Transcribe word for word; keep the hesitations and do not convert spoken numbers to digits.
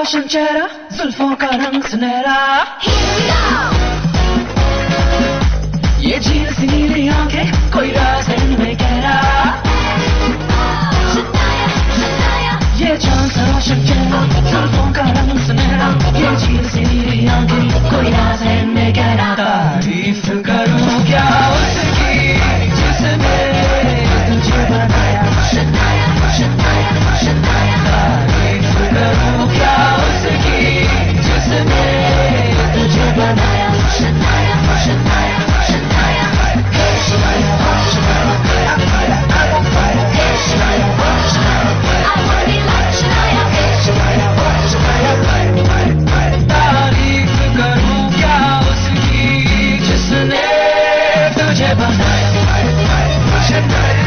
रोशन चेहरा, जुल्फों का रंग सुनहरा, ये झील सी नीली आंखें, कोई राज है इनमें गहरा। ये चांद सा रोशन चेहरा, जुल्फों का रंग सुनहरा, ये झील सी नीली आंखें, कोई राज है इनमें गहरा। तारीफ करूं क्या उसकी जिसने तुझे बनाया, तारीफ करूं क्या उसकी जिसने तुझे बनाया। तारीफ करूं क्या उसकी जिसने तुझे बनाया।